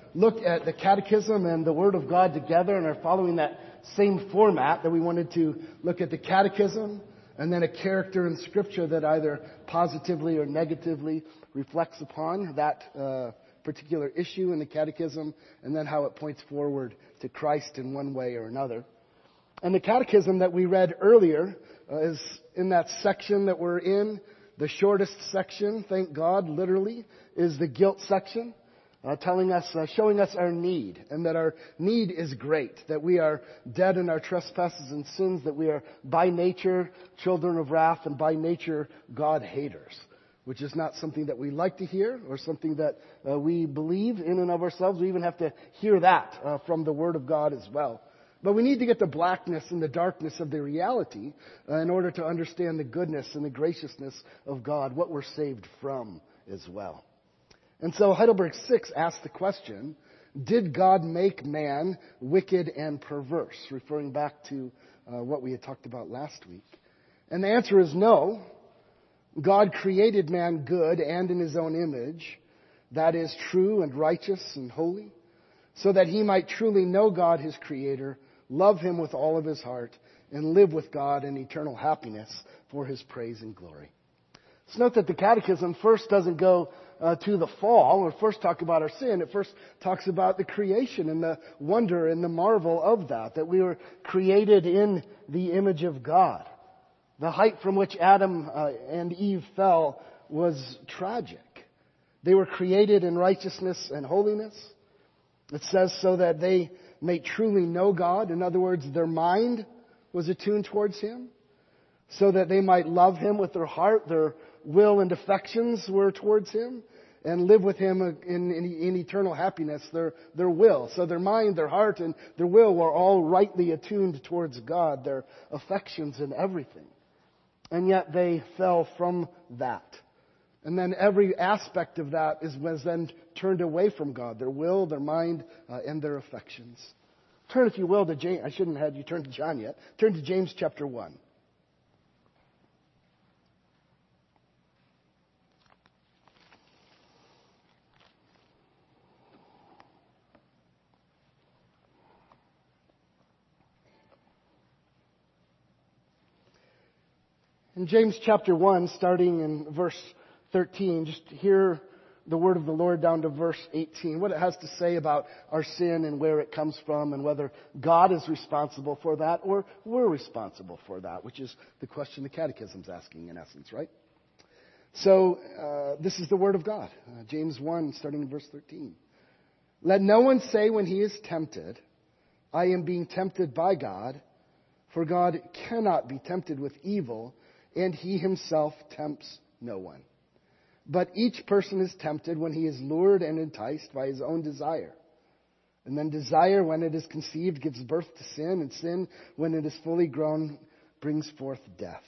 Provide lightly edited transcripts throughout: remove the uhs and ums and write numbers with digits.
look at the Catechism and the Word of God together and are following that same format, that we wanted to look at the Catechism and then a character in Scripture that either positively or negatively reflects upon that particular issue in the Catechism, and then how it points forward to Christ in one way or another. And the Catechism that we read earlier is in that section that we're in. The shortest section, thank God, literally, is the guilt section, telling us, showing us our need, and that our need is great, that we are dead in our trespasses and sins, that we are by nature children of wrath and by nature God haters, which is not something that we like to hear or something that we believe in and of ourselves. We even have to hear that from the Word of God as well. But we need to get the blackness and the darkness of the reality in order to understand the goodness and the graciousness of God, what we're saved from as well. And so Heidelberg 6 asks the question, did God make man wicked and perverse? Referring back to what we had talked about last week. And the answer is no. God created man good and in his own image, that is true and righteous and holy, so that he might truly know God, his Creator, love him with all of his heart, and live with God in eternal happiness for his praise and glory. Let's note that the Catechism first doesn't go to the fall or first talk about our sin. It first talks about the creation and the wonder and the marvel of that we were created in the image of God. The height from which Adam and Eve fell was tragic. They were created in righteousness and holiness. It says so that they may truly know God. In other words, their mind was attuned towards Him, so that they might love Him with their heart. Their will and affections were towards Him, and live with Him in eternal happiness. Their will. So their mind, their heart, and their will were all rightly attuned towards God, their affections and everything. And yet they fell from that. And then every aspect of that was then turned away from God. Their will, their mind, and their affections. Turn, if you will, to James. I shouldn't have had you turn to John yet. Turn to James chapter 1. In James chapter 1, starting in verse 13, just hear the word of the Lord down to verse 18, what it has to say about our sin and where it comes from and whether God is responsible for that or we're responsible for that, which is the question the Catechism's asking in essence, right? So, this is the word of God. James 1, starting in verse 13. Let no one say when he is tempted, I am being tempted by God, for God cannot be tempted with evil, and He Himself tempts no one. But each person is tempted when he is lured and enticed by his own desire. And then desire, when it is conceived, gives birth to sin, and sin, when it is fully grown, brings forth death.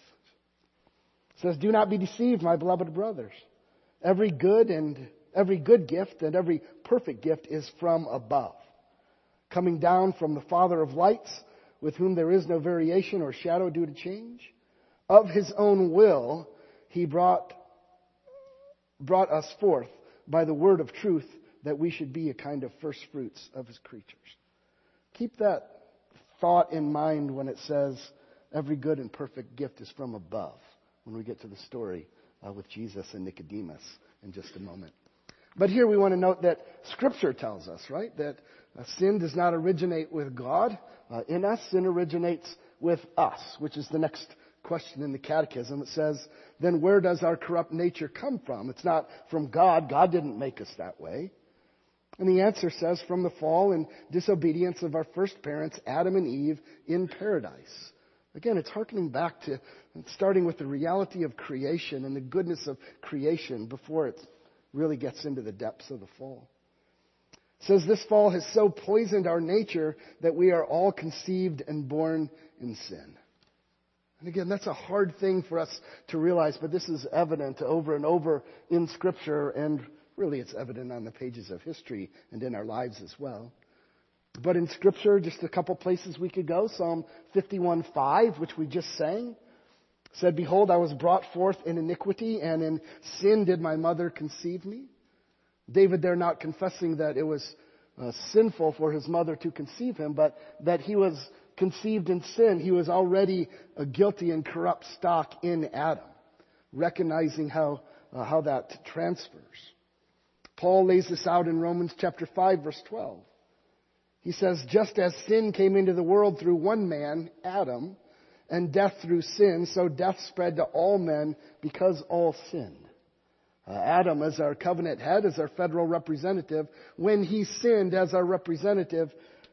It says, do not be deceived, my beloved brothers. Every good gift and every perfect gift is from above, coming down from the Father of lights, with whom there is no variation or shadow due to change. Of His own will, He brought us forth by the word of truth, that we should be a kind of first fruits of His creatures. Keep that thought in mind when it says every good and perfect gift is from above, when we get to the story with Jesus and Nicodemus in just a moment. But here we want to note that Scripture tells us, right, that sin does not originate with God in us. Sin originates with us, which is the next question in the Catechism. It says, then where does our corrupt nature come from? It's not from God. God didn't make us that way. And the answer says, from the fall and disobedience of our first parents, Adam and Eve, in paradise. Again, it's hearkening back to starting with the reality of creation and the goodness of creation before it really gets into the depths of the fall. It says this fall has so poisoned our nature that we are all conceived and born in sin. And again, that's a hard thing for us to realize, but this is evident over and over in Scripture, and really it's evident on the pages of history and in our lives as well. But in Scripture, just a couple places we could go. Psalm 51:5, which we just sang, said, behold, I was brought forth in iniquity, and in sin did my mother conceive me. David there not confessing that it was sinful for his mother to conceive him, but that he was conceived in sin. He was already a guilty and corrupt stock in Adam, recognizing how that transfers. Paul lays this out in Romans chapter 5, verse 12. He says, just as sin came into the world through one man, Adam, and death through sin, so death spread to all men because all sinned. Adam, as our covenant head, as our federal representative, when he sinned as our representative,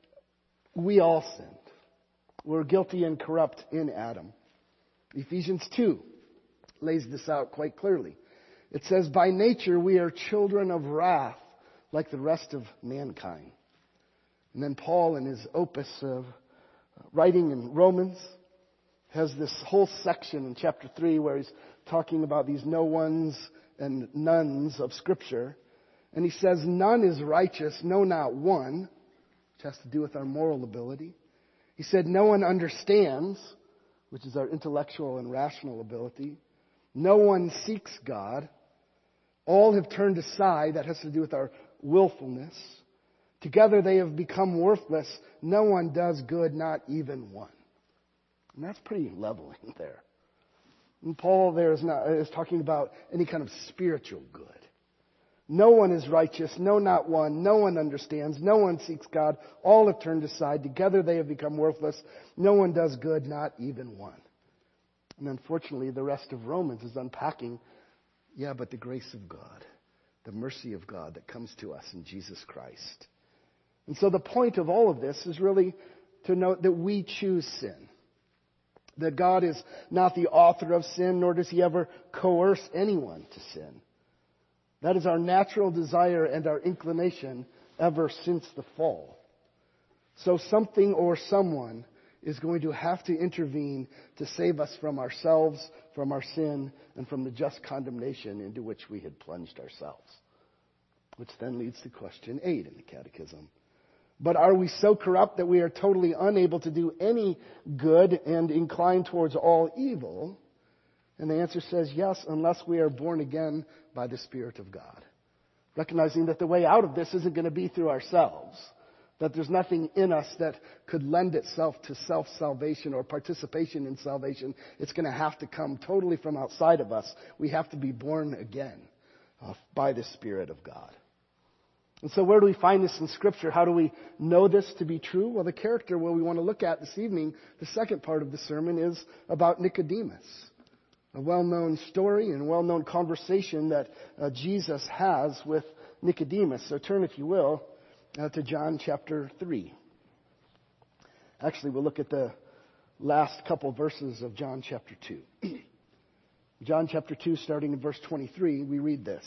we all sinned. We're guilty and corrupt in Adam. Ephesians 2 lays this out quite clearly. It says, by nature we are children of wrath like the rest of mankind. And then Paul, in his opus of writing in Romans, has this whole section in chapter 3 where he's talking about these no ones and nones of Scripture. And he says, none is righteous, no, not one, which has to do with our moral ability. He said, no one understands, which is our intellectual and rational ability. No one seeks God. All have turned aside. That has to do with our willfulness. Together they have become worthless. No one does good, not even one. And that's pretty leveling there. And Paul there is talking about any kind of spiritual good. No one is righteous, no, not one. No one understands, no one seeks God. All have turned aside. Together they have become worthless. No one does good, not even one. And unfortunately, the rest of Romans is unpacking, but the grace of God, the mercy of God that comes to us in Jesus Christ. And so the point of all of this is really to note that we choose sin. That God is not the author of sin, nor does He ever coerce anyone to sin. That is our natural desire and our inclination ever since the fall. So something or someone is going to have to intervene to save us from ourselves, from our sin, and from the just condemnation into which we had plunged ourselves. Which then leads to question 8 in the Catechism. But are we so corrupt that we are totally unable to do any good and inclined towards all evil? And the answer says yes, unless we are born again by the Spirit of God. Recognizing that the way out of this isn't going to be through ourselves. That there's nothing in us that could lend itself to self-salvation or participation in salvation. It's going to have to come totally from outside of us. We have to be born again by the Spirit of God. And so where do we find this in Scripture? How do we know this to be true? Well, the character we want to look at this evening, the second part of the sermon, is about Nicodemus. A well-known story and well-known conversation that Jesus has with Nicodemus. So turn, if you will, to John chapter 3. Actually, we'll look at the last couple verses of John chapter 2. John chapter 2, starting in verse 23, we read this.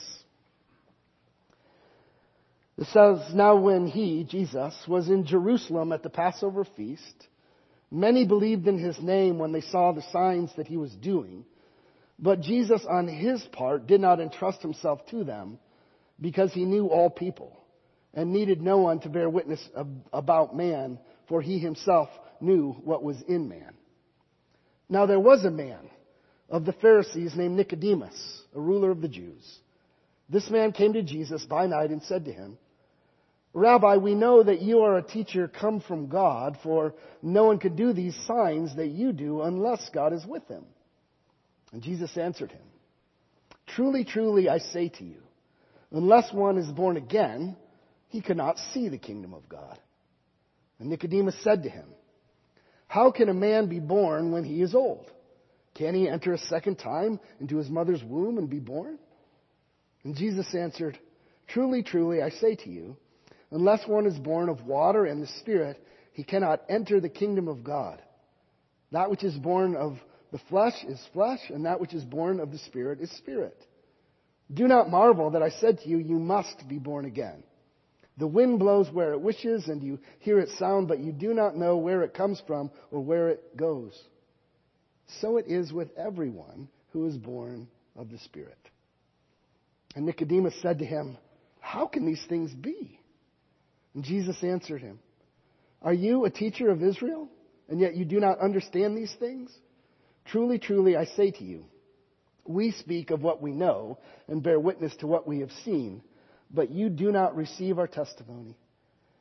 It says, now when he, Jesus, was in Jerusalem at the Passover feast, many believed in his name when they saw the signs that he was doing. But Jesus, on his part, did not entrust himself to them because he knew all people and needed no one to bear witness about man, for he himself knew what was in man. Now there was a man of the Pharisees named Nicodemus, a ruler of the Jews. This man came to Jesus by night and said to him, Rabbi, we know that you are a teacher come from God, for no one could do these signs that you do unless God is with him. And Jesus answered him, truly, truly, I say to you, unless one is born again, he cannot see the kingdom of God. And Nicodemus said to him, how can a man be born when he is old? Can he enter a second time into his mother's womb and be born? And Jesus answered, truly, truly, I say to you, unless one is born of water and the Spirit, he cannot enter the kingdom of God. That which is born of the flesh is flesh, and that which is born of the Spirit is spirit. Do not marvel that I said to you, you must be born again. The wind blows where it wishes, and you hear its sound, but you do not know where it comes from or where it goes. So it is with everyone who is born of the Spirit. And Nicodemus said to him, how can these things be? And Jesus answered him, are you a teacher of Israel, and yet you do not understand these things? Truly, truly, I say to you, we speak of what we know and bear witness to what we have seen, but you do not receive our testimony.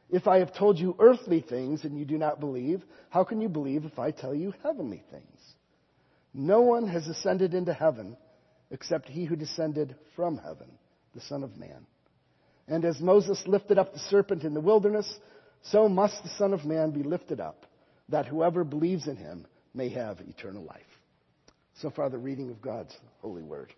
If I have told you earthly things and you do not believe, how can you believe if I tell you heavenly things? No one has ascended into heaven except he who descended from heaven, the Son of Man. And as Moses lifted up the serpent in the wilderness, so must the Son of Man be lifted up, that whoever believes in him may have eternal life. So far, the reading of God's holy word.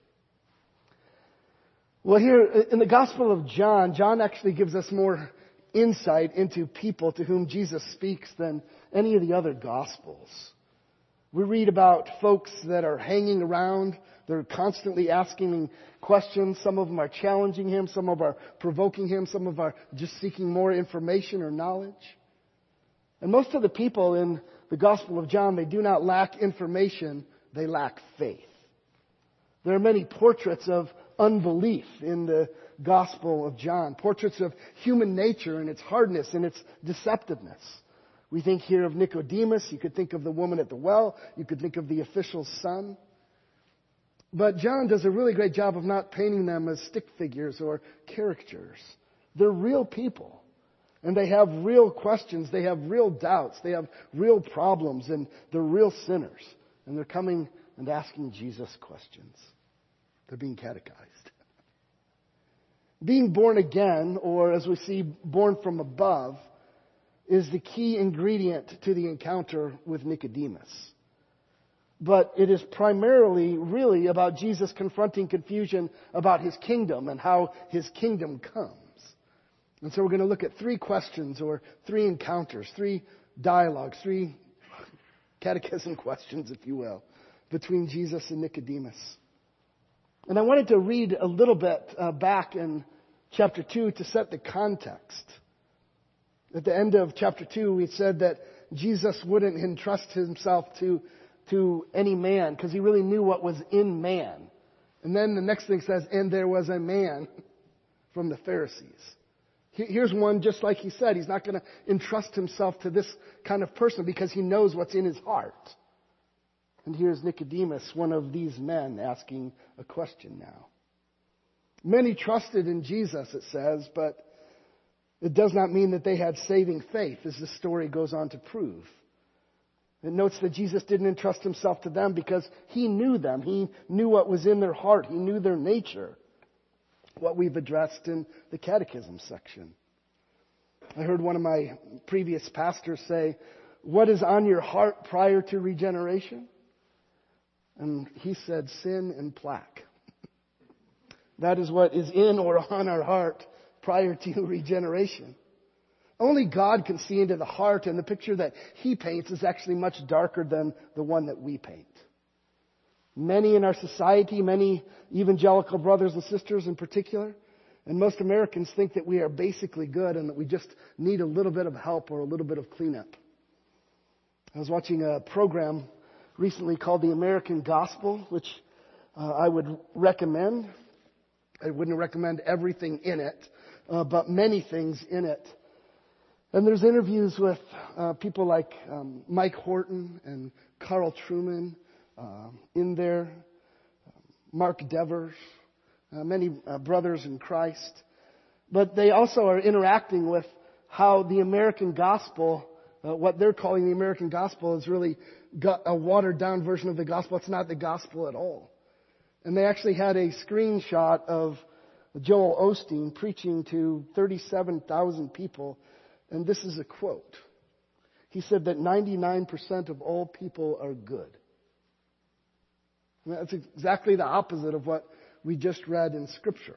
Well, here in the Gospel of John, John actually gives us more insight into people to whom Jesus speaks than any of the other Gospels. We read about folks that are hanging around. They're constantly asking questions. Some of them are challenging him. Some of them are provoking him. Some of them are just seeking more information or knowledge. And most of the people in the Gospel of John, they do not lack information. They lack faith. There are many portraits of unbelief in the Gospel of John. Portraits of human nature and its hardness and its deceptiveness. We think here of Nicodemus. You could think of the woman at the well. You could think of the official's son. But John does a really great job of not painting them as stick figures or caricatures. They're real people. And they have real questions. They have real doubts. They have real problems. And they're real sinners. And they're coming and asking Jesus questions. They're being catechized. Being born again, or as we see, born from above, is the key ingredient to the encounter with Nicodemus. But it is primarily really about Jesus confronting confusion about his kingdom and how his kingdom comes. And so we're going to look at three questions or three encounters, three dialogues, three catechism questions, if you will, between Jesus and Nicodemus. And I wanted to read a little bit back in chapter 2 to set the context. At the end of chapter 2, we said that Jesus wouldn't entrust himself to any man because he really knew what was in man. And then the next thing says, and there was a man from the Pharisees. Here's one just like he said. He's not going to entrust himself to this kind of person because he knows what's in his heart. And here's Nicodemus, one of these men, asking a question now. Many trusted in Jesus, it says, but it does not mean that they had saving faith, as the story goes on to prove. It notes that Jesus didn't entrust himself to them because he knew them. He knew what was in their heart. He knew their nature. What we've addressed in the catechism section. I heard one of my previous pastors say, what is on your heart prior to regeneration? And he said, sin and plaque. That is what is in or on our heart prior to regeneration. Only God can see into the heart, and the picture that he paints is actually much darker than the one that we paint. Many in our society, many evangelical brothers and sisters in particular, and most Americans think that we are basically good and that we just need a little bit of help or a little bit of cleanup. I was watching a program recently called The American Gospel, which I would recommend. I wouldn't recommend everything in it, but many things in it. And there's interviews with people like Mike Horton and Carl Truman in there, Mark Devers, many brothers in Christ. But they also are interacting with how the American gospel, what they're calling the American gospel, is really got a watered down version of the gospel. It's not the gospel at all. And they actually had a screenshot of Joel Osteen preaching to 37,000 people. And this is a quote. He said that 99% of all people are good. And that's exactly the opposite of what we just read in Scripture.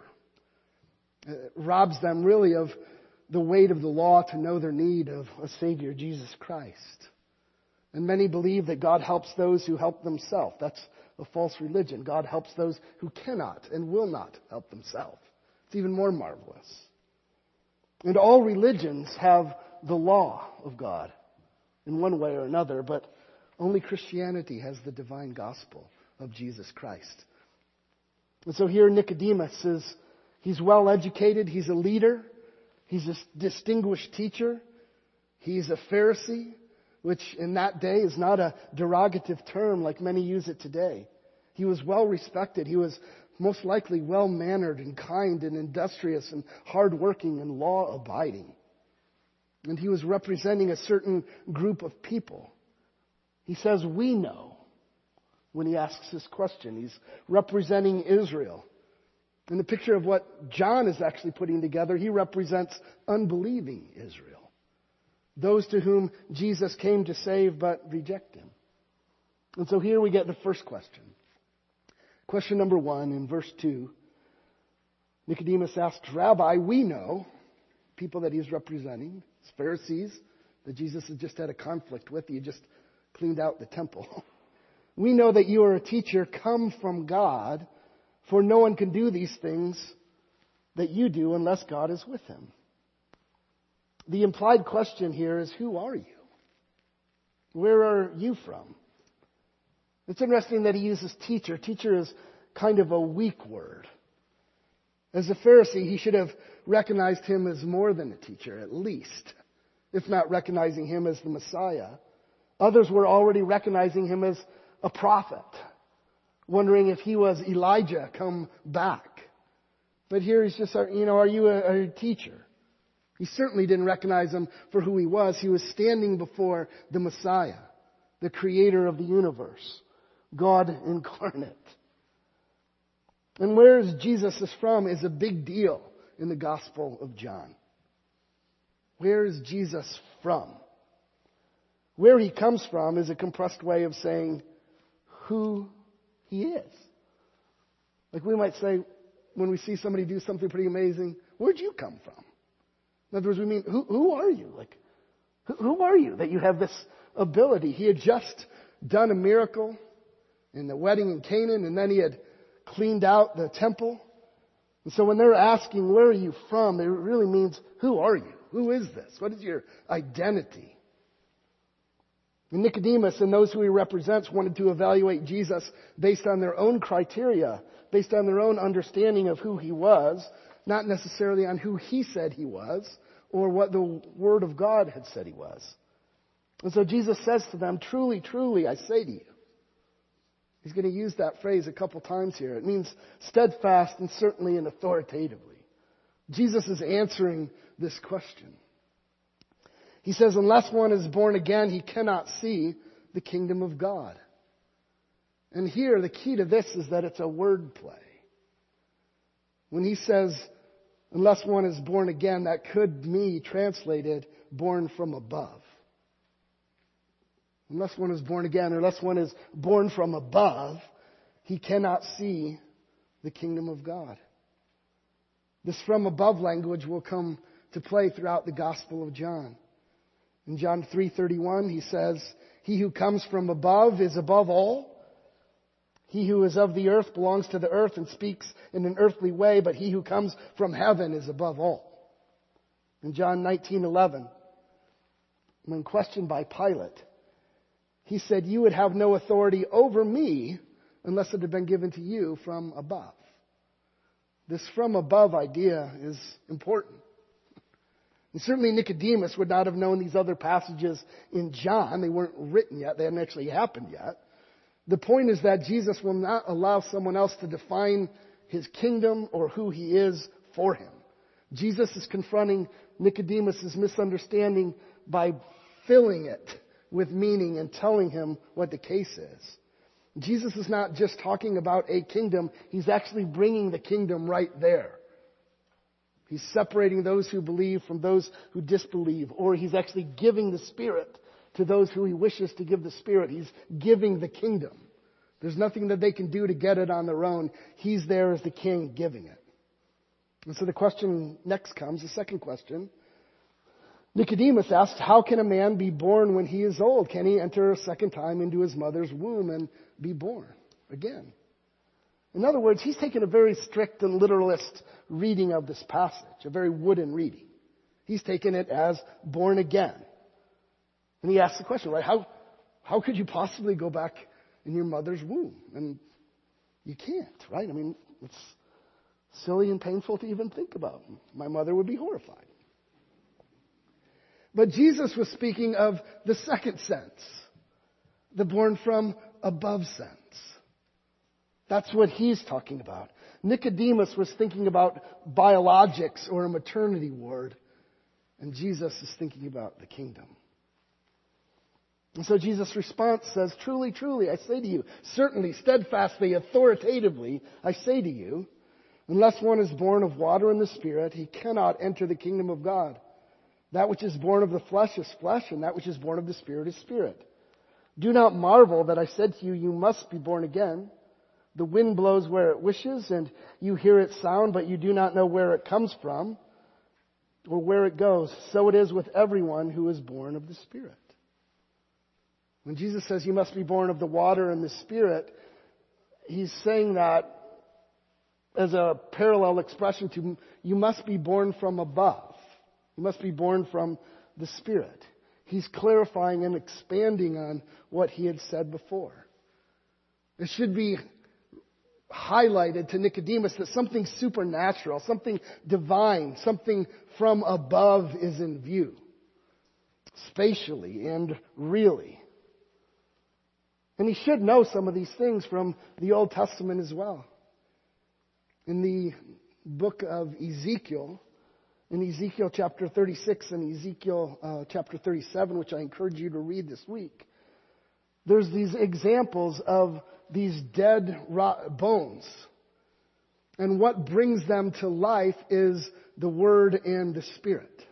It robs them really of the weight of the law to know their need of a Savior, Jesus Christ. And many believe that God helps those who help themselves. That's a false religion. God helps those who cannot and will not help themselves. It's even more marvelous. And all religions have the law of God in one way or another, but only Christianity has the divine gospel of Jesus Christ. And so here Nicodemus he's well educated, he's a leader, he's a distinguished teacher, he's a Pharisee, which in that day is not a derogative term like many use it today. He was well respected, he was most likely well-mannered and kind and industrious and hardworking and law-abiding. And he was representing a certain group of people. He says, we know, when he asks this question. He's representing Israel. In the picture of what John is actually putting together, he represents unbelieving Israel. Those to whom Jesus came to save but reject him. And so here we get the first question. Question number 1 in verse 2. Nicodemus asks, Rabbi, we know, people that he's representing, Pharisees that Jesus had just had a conflict with. He had just cleaned out the temple. We know that you are a teacher come from God, for no one can do these things that you do unless God is with him. The implied question here is, who are you? Where are you from? It's interesting that he uses teacher. Teacher is kind of a weak word. As a Pharisee, he should have recognized him as more than a teacher, at least, if not recognizing him as the Messiah. Others were already recognizing him as a prophet, wondering if he was Elijah come back. But here he's just, are you a teacher? He certainly didn't recognize him for who he was. He was standing before the Messiah, the creator of the universe, God incarnate. And where Jesus is from is a big deal in the Gospel of John. Where is Jesus from? Where he comes from is a compressed way of saying who he is. Like we might say, when we see somebody do something pretty amazing, where'd you come from? In other words, we mean, who are you? Like, who are you that you have this ability? He had just done a miracle in the wedding in Canaan, and then he had cleaned out the temple. And so when they're asking, where are you from? It really means, who are you? Who is this? What is your identity? And Nicodemus and those who he represents wanted to evaluate Jesus based on their own criteria, based on their own understanding of who he was, not necessarily on who he said he was or what the Word of God had said he was. And so Jesus says to them, truly, truly, I say to you. He's going to use that phrase a couple times here. It means steadfast and certainly and authoritatively. Jesus is answering this question. He says, unless one is born again, he cannot see the kingdom of God. And here, the key to this is that it's a word play. When he says, unless one is born again, that could be translated, born from above. Unless one is born again, or unless one is born from above, he cannot see the kingdom of God. This from above language will come to play throughout the Gospel of John. In John 3:31, he says, he who comes from above is above all. He who is of the earth belongs to the earth and speaks in an earthly way, but he who comes from heaven is above all. In John 19:11, when questioned by Pilate, he said, you would have no authority over me unless it had been given to you from above. This from above idea is important. And certainly Nicodemus would not have known these other passages in John. They weren't written yet. They hadn't actually happened yet. The point is that Jesus will not allow someone else to define his kingdom or who he is for him. Jesus is confronting Nicodemus' misunderstanding by filling it with meaning and telling him what the case is. Jesus is not just talking about a kingdom. He's actually bringing the kingdom right there. He's separating those who believe from those who disbelieve, or he's actually giving the Spirit to those who he wishes to give the Spirit. He's giving the kingdom. There's nothing that they can do to get it on their own. He's there as the king giving it. And so the question next comes, the second question. Nicodemus asked, how can a man be born when he is old? Can he enter a second time into his mother's womb and be born again? In other words, he's taken a very strict and literalist reading of this passage, a very wooden reading. He's taken it as born again. And he asks the question, right? How could you possibly go back in your mother's womb? And you can't, right? I mean, it's silly and painful to even think about. My mother would be horrified. But Jesus was speaking of the second sense, the born from above sense. That's what he's talking about. Nicodemus was thinking about biologics or a maternity ward. And Jesus is thinking about the kingdom. And so Jesus' response says, truly, truly, I say to you, certainly, steadfastly, authoritatively, I say to you, unless one is born of water and the Spirit, he cannot enter the kingdom of God. That which is born of the flesh is flesh, and that which is born of the Spirit is spirit. Do not marvel that I said to you, you must be born again. The wind blows where it wishes, and you hear its sound, but you do not know where it comes from or where it goes. So it is with everyone who is born of the Spirit. When Jesus says you must be born of the water and the Spirit, he's saying that as a parallel expression to you must be born from above. You must be born from the Spirit. He's clarifying and expanding on what he had said before. It should be highlighted to Nicodemus that something supernatural, something divine, something from above is in view, spatially and really. And he should know some of these things from the Old Testament as well. In the book of Ezekiel, in Ezekiel chapter 36 and Ezekiel chapter 37, which I encourage you to read this week, there's these examples of these dead bones. And what brings them to life is the Word and the Spirit.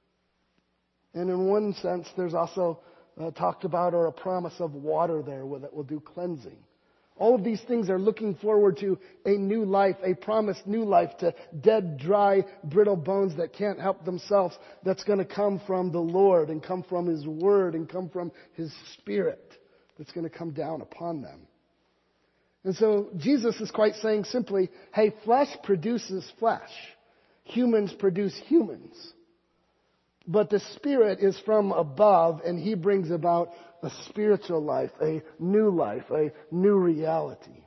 And in one sense, there's also talked about or a promise of water there that will do cleansing. All of these things are looking forward to a new life, a promised new life to dead, dry, brittle bones that can't help themselves. That's going to come from the Lord and come from His Word and come from His Spirit. That's going to come down upon them. And so Jesus is quite saying simply, hey, flesh produces flesh. Humans produce humans. But the Spirit is from above, and He brings about a spiritual life, a new reality.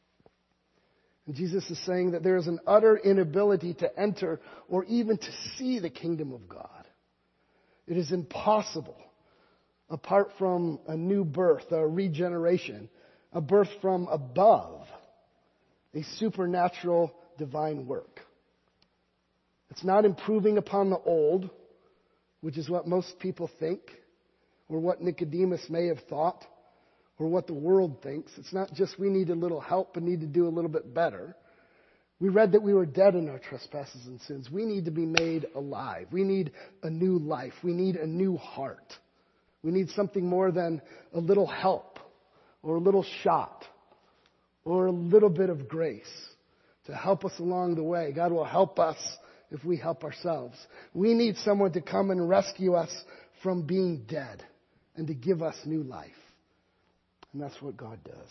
And Jesus is saying that there is an utter inability to enter or even to see the kingdom of God. It is impossible apart from a new birth, a regeneration, a birth from above, a supernatural divine work. It's not improving upon the old, which is what most people think, or what Nicodemus may have thought, or what the world thinks. It's not just we need a little help and need to do a little bit better. We read that we were dead in our trespasses and sins. We need to be made alive. We need a new life. We need a new heart. We need something more than a little help, or a little shot, or a little bit of grace to help us along the way. God will help us if we help ourselves. We need someone to come and rescue us from being dead and to give us new life. And that's what God does.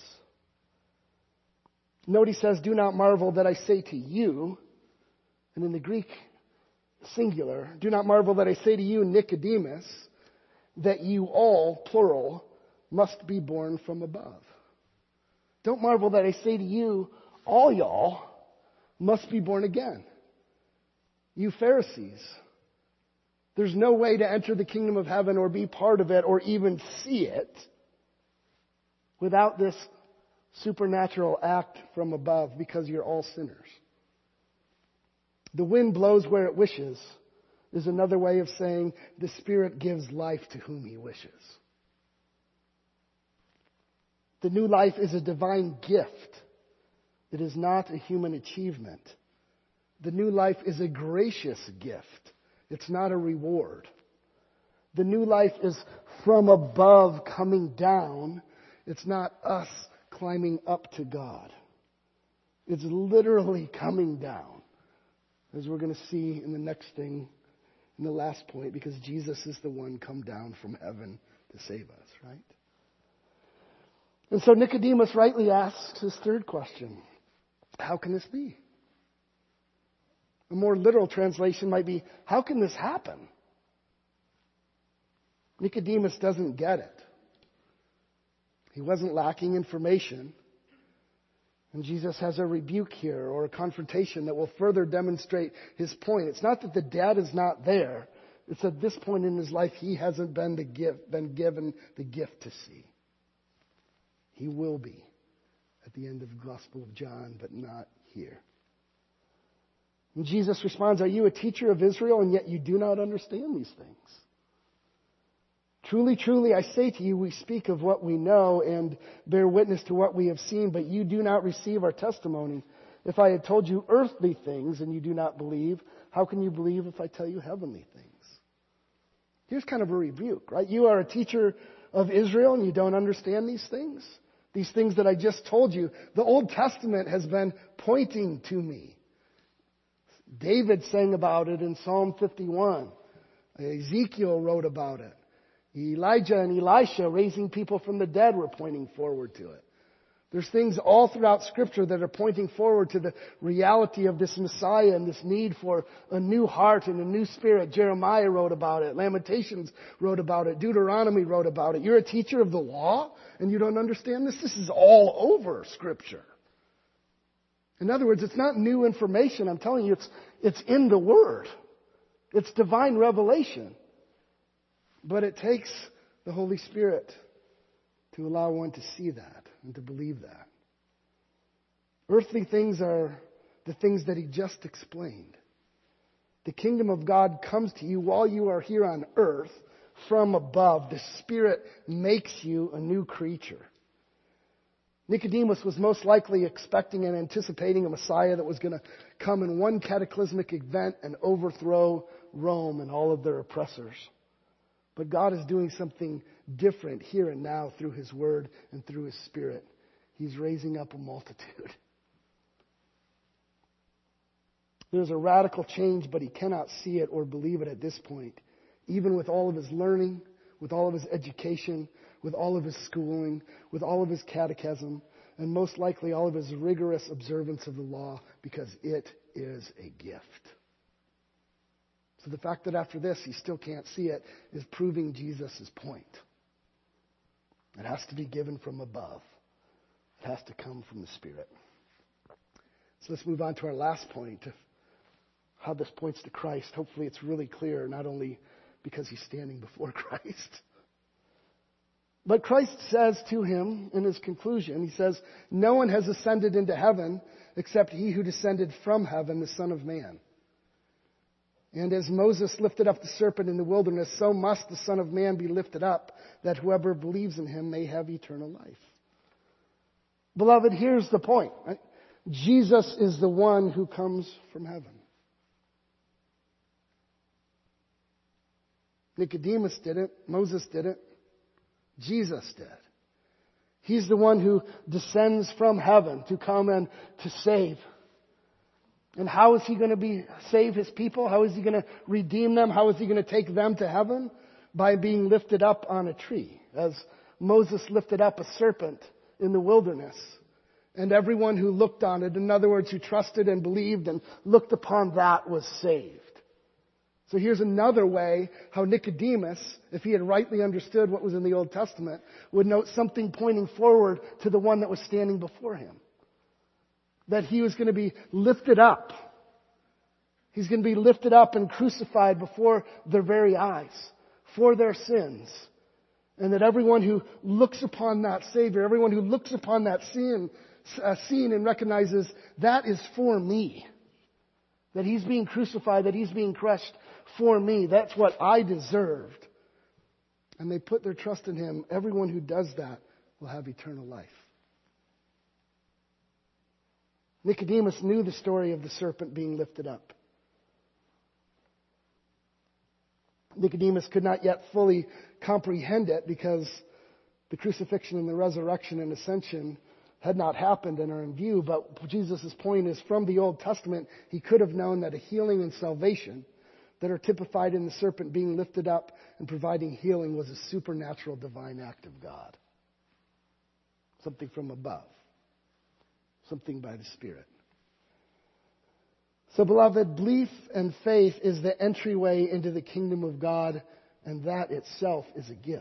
Note he says, do not marvel that I say to you, and in the Greek singular, do not marvel that I say to you, Nicodemus, that you all, plural, must be born from above. Don't marvel that I say to you, all y'all must be born again. You Pharisees, there's no way to enter the kingdom of heaven or be part of it or even see it without this supernatural act from above, because you're all sinners. The wind blows where it wishes is another way of saying the Spirit gives life to whom He wishes. The new life is a divine gift. It is not a human achievement. The new life is a gracious gift. It's not a reward. The new life is from above coming down. It's not us climbing up to God. It's literally coming down, as we're going to see in the next thing, in the last point, because Jesus is the one come down from heaven to save us, right? And so Nicodemus rightly asks his third question. How can this be? A more literal translation might be, how can this happen? Nicodemus doesn't get it. He wasn't lacking information. And Jesus has a rebuke here, or a confrontation that will further demonstrate his point. It's not that the dad is not there. It's at this point in his life he hasn't been given the gift to see. He will be at the end of the Gospel of John, but not here. And Jesus responds, are you a teacher of Israel and yet you do not understand these things? Truly, truly, I say to you, we speak of what we know and bear witness to what we have seen, but you do not receive our testimony. If I had told you earthly things and you do not believe, how can you believe if I tell you heavenly things? Here's kind of a rebuke, right? You are a teacher of Israel and you don't understand these things? These things that I just told you. The Old Testament has been pointing to me. David sang about it in Psalm 51. Ezekiel wrote about it. Elijah and Elisha, raising people from the dead, were pointing forward to it. There's things all throughout Scripture that are pointing forward to the reality of this Messiah and this need for a new heart and a new spirit. Jeremiah wrote about it. Lamentations wrote about it. Deuteronomy wrote about it. You're a teacher of the law and you don't understand this? This is all over Scripture. In other words, it's not new information. I'm telling you, it's in the Word. It's divine revelation. But it takes the Holy Spirit to allow one to see that and to believe that. Earthly things are the things that he just explained. The kingdom of God comes to you while you are here on earth from above. The Spirit makes you a new creature. Nicodemus was most likely expecting and anticipating a Messiah that was going to come in one cataclysmic event and overthrow Rome and all of their oppressors. But God is doing something different here and now through His Word and through His Spirit. He's raising up a multitude. There's a radical change, but he cannot see it or believe it at this point. Even with all of his learning, with all of his education, with all of his schooling, with all of his catechism, and most likely all of his rigorous observance of the law, because it is a gift. So the fact that after this he still can't see it is proving Jesus' point. It has to be given from above. It has to come from the Spirit. So let's move on to our last point, how this points to Christ. Hopefully it's really clear, not only because he's standing before Christ. But Christ says to him in his conclusion, he says, no one has ascended into heaven except he who descended from heaven, the Son of Man. And as Moses lifted up the serpent in the wilderness, so must the Son of Man be lifted up, that whoever believes in him may have eternal life. Beloved, here's the point. Right? Jesus is the one who comes from heaven. Nicodemus did it. Moses did it. Jesus did. He's the one who descends from heaven to come and to save. And how is he going to save his people? How is he going to redeem them? How is he going to take them to heaven? By being lifted up on a tree, as Moses lifted up a serpent in the wilderness. And everyone who looked on it, in other words, who trusted and believed and looked upon that, was saved. So here's another way how Nicodemus, if he had rightly understood what was in the Old Testament, would note something pointing forward to the one that was standing before him. That he was going to be lifted up. He's going to be lifted up and crucified before their very eyes for their sins. And that everyone who looks upon that Savior, everyone who looks upon that scene and recognizes that is for me. That he's being crucified, that he's being crushed for me. That's what I deserved. And they put their trust in him. Everyone who does that will have eternal life. Nicodemus knew the story of the serpent being lifted up. Nicodemus could not yet fully comprehend it because the crucifixion and the resurrection and ascension had not happened and are in view. But Jesus' point is, from the Old Testament, he could have known that a healing and salvation that are typified in the serpent being lifted up and providing healing was a supernatural divine act of God. Something from above. Something by the Spirit. So, beloved, belief and faith is the entryway into the kingdom of God, and that itself is a gift.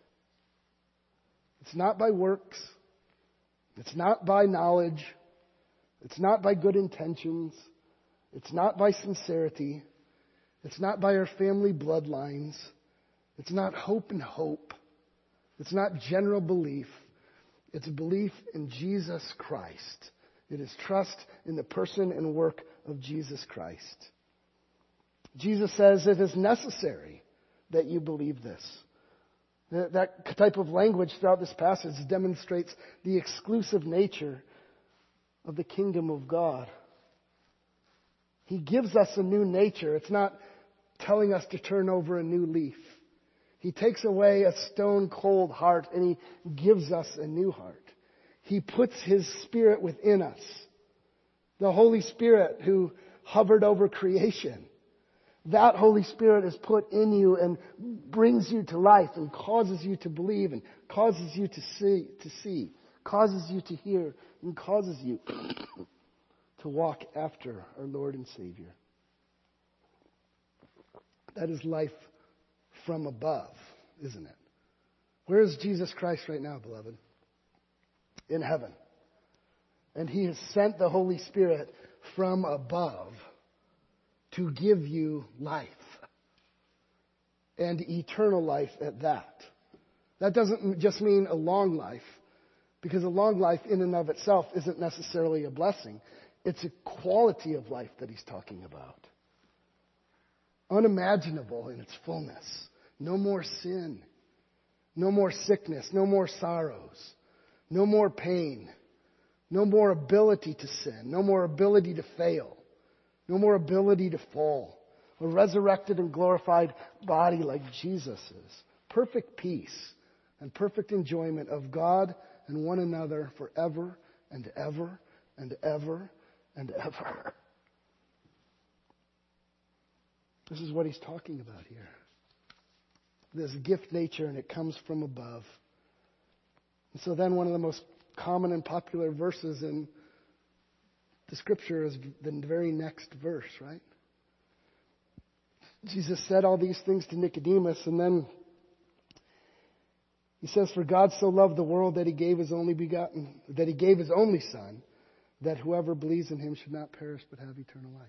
It's not by works. It's not by knowledge. It's not by good intentions. It's not by sincerity. It's not by our family bloodlines. It's not hope and hope. It's not general belief. It's belief in Jesus Christ. It is trust in the person and work of Jesus Christ. Jesus says it is necessary that you believe this. That type of language throughout this passage demonstrates the exclusive nature of the kingdom of God. He gives us a new nature. It's not telling us to turn over a new leaf. He takes away a stone cold heart and He gives us a new heart. He puts His Spirit within us. The Holy Spirit who hovered over creation. That Holy Spirit is put in you and brings you to life and causes you to believe and causes you to see, causes you to hear, and causes you to walk after our Lord and Savior. That is life from above, isn't it? Where is Jesus Christ right now, beloved? In heaven. And He has sent the Holy Spirit from above to give you life. And eternal life at that. That doesn't just mean a long life, because a long life in and of itself isn't necessarily a blessing. It's a quality of life that He's talking about. Unimaginable in its fullness. No more sin. No more sickness. No more sorrows. No more pain. No more ability to sin. No more ability to fail. No more ability to fall. A resurrected and glorified body like Jesus is. Perfect peace and perfect enjoyment of God and one another forever and ever and ever and ever. This is what He's talking about here. This gift nature, and it comes from above. And so then one of the most common and popular verses in the Scripture is the very next verse, right? Jesus said all these things to Nicodemus, and then He says, "For God so loved the world that He gave His only Son, that whoever believes in Him should not perish but have eternal life."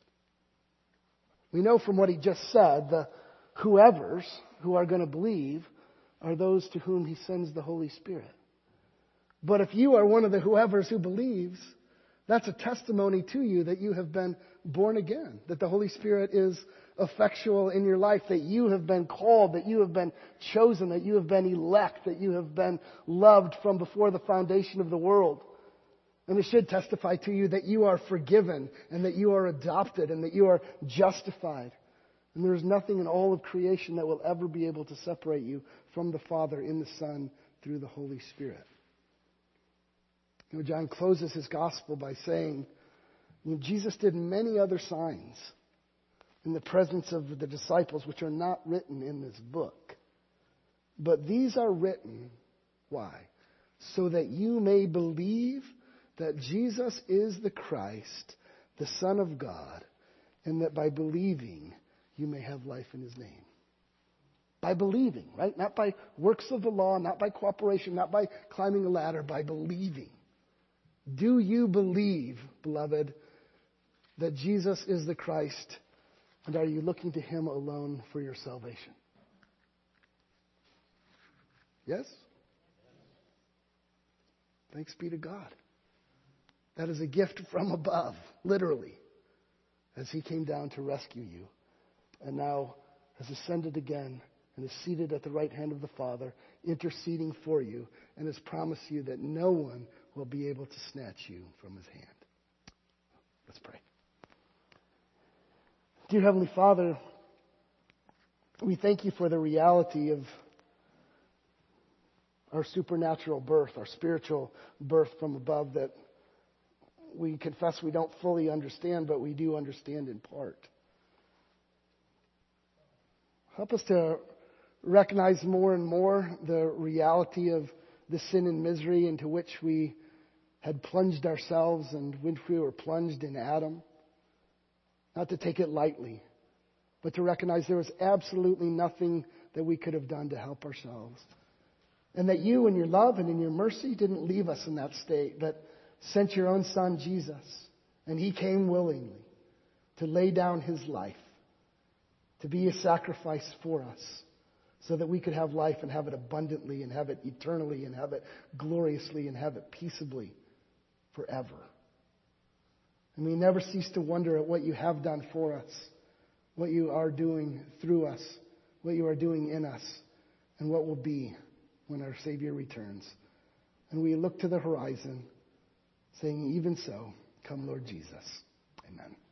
We know from what He just said, the whoever's who are going to believe are those to whom He sends the Holy Spirit. But if you are one of the whoever's who believes, that's a testimony to you that you have been born again, that the Holy Spirit is effectual in your life, that you have been called, that you have been chosen, that you have been elect, that you have been loved from before the foundation of the world. And it should testify to you that you are forgiven and that you are adopted and that you are justified. And there is nothing in all of creation that will ever be able to separate you from the Father in the Son through the Holy Spirit. John closes his gospel by saying, Jesus did many other signs in the presence of the disciples which are not written in this book. But these are written, why? So that you may believe that Jesus is the Christ, the Son of God, and that by believing you may have life in His name. By believing, right? Not by works of the law, not by cooperation, not by climbing a ladder, by believing. Do you believe, beloved, that Jesus is the Christ, and are you looking to Him alone for your salvation? Yes? Thanks be to God. That is a gift from above, literally, as He came down to rescue you, and now has ascended again and is seated at the right hand of the Father, interceding for you, and has promised you that no one will be able to snatch you from His hand. Let's pray. Dear Heavenly Father, we thank You for the reality of our supernatural birth, our spiritual birth from above that we confess we don't fully understand, but we do understand in part. Help us to recognize more and more the reality of the sin and misery into which we had plunged ourselves and when we were plunged in Adam. Not to take it lightly, but to recognize there was absolutely nothing that we could have done to help ourselves. And that You in Your love and in Your mercy didn't leave us in that state, but sent Your own Son, Jesus. And He came willingly to lay down His life, to be a sacrifice for us, so that we could have life and have it abundantly and have it eternally and have it gloriously and have it peaceably forever. And we never cease to wonder at what you have done for us, what you are doing through us, what you are doing in us, and what will be when our Savior returns. And we look to the horizon, saying, even so, come Lord Jesus. Amen.